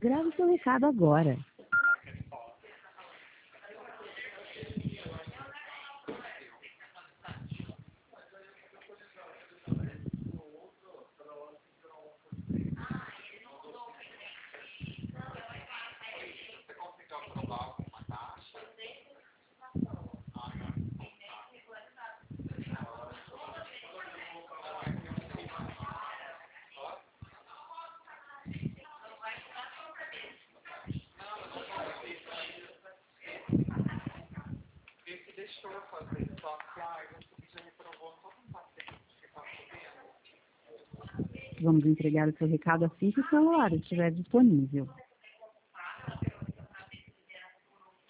Grave seu recado agora. Vamos entregar o seu recado assim que o celular estiver disponível.